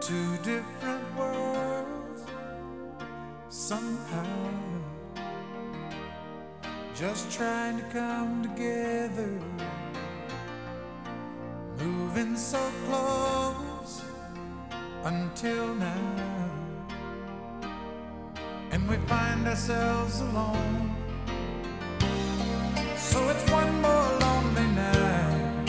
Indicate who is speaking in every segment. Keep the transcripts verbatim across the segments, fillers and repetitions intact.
Speaker 1: Two different worlds somehow, just trying to come together, moving so close until now, and we find ourselves alone. So it's one more lonely night,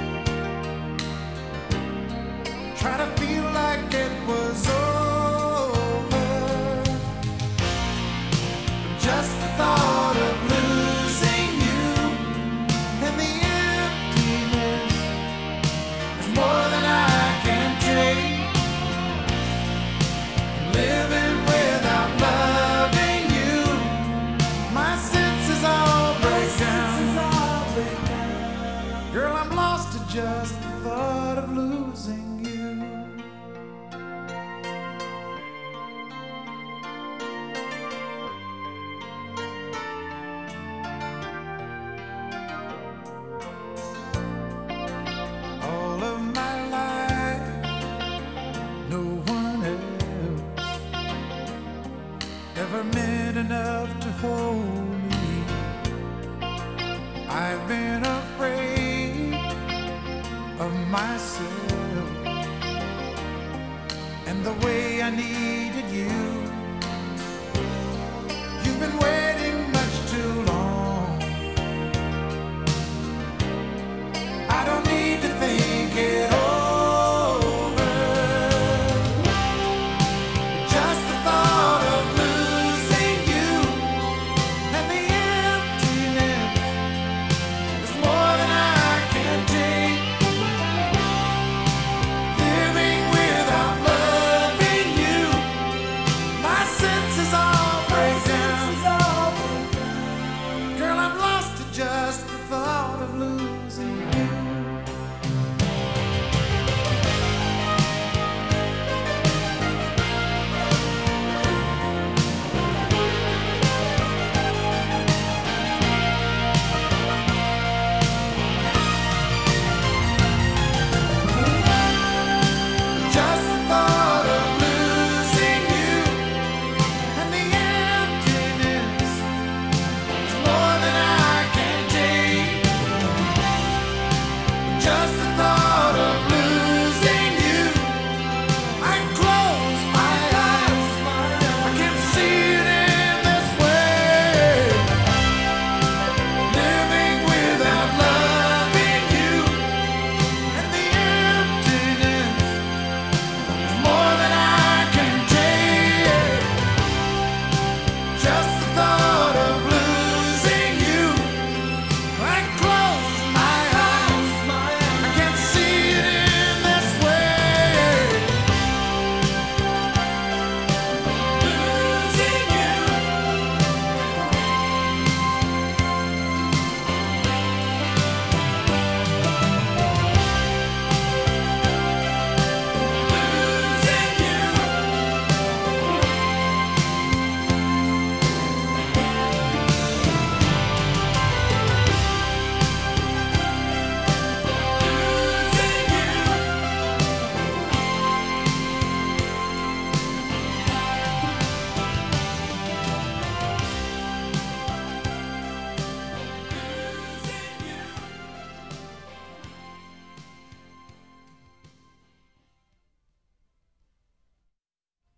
Speaker 1: try to feel like it was over, but just the thought of losing you and the emptiness is more than I can take. Living without loving you, my senses all break down. Girl, I'm lost to just the thought of losing you. Never meant enough to hold me. I've been afraid of myself and the way I needed you.